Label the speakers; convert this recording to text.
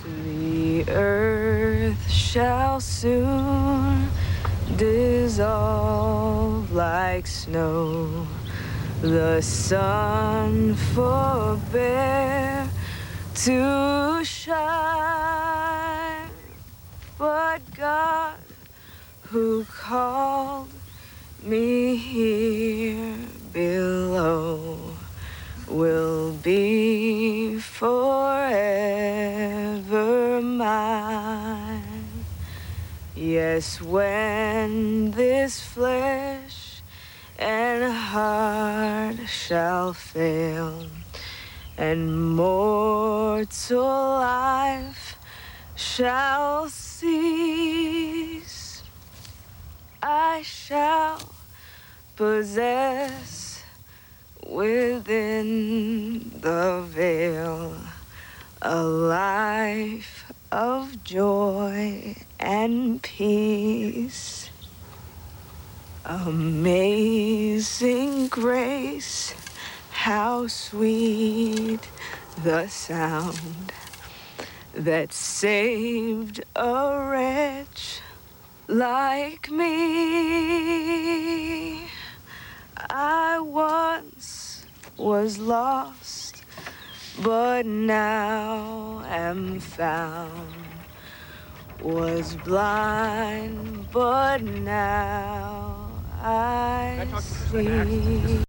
Speaker 1: The earth shall soon dissolve like snow. The sun forbear to shine, but God, who called me here below, will be forever mine. Yes, when this flesh and heart shall fail, and mortal life shall cease, I shall possess within the veil a life of joy and peace. Amazing grace, how sweet the sound that saved a wretch like me. I once was lost, but now am found. Was blind, but now I see.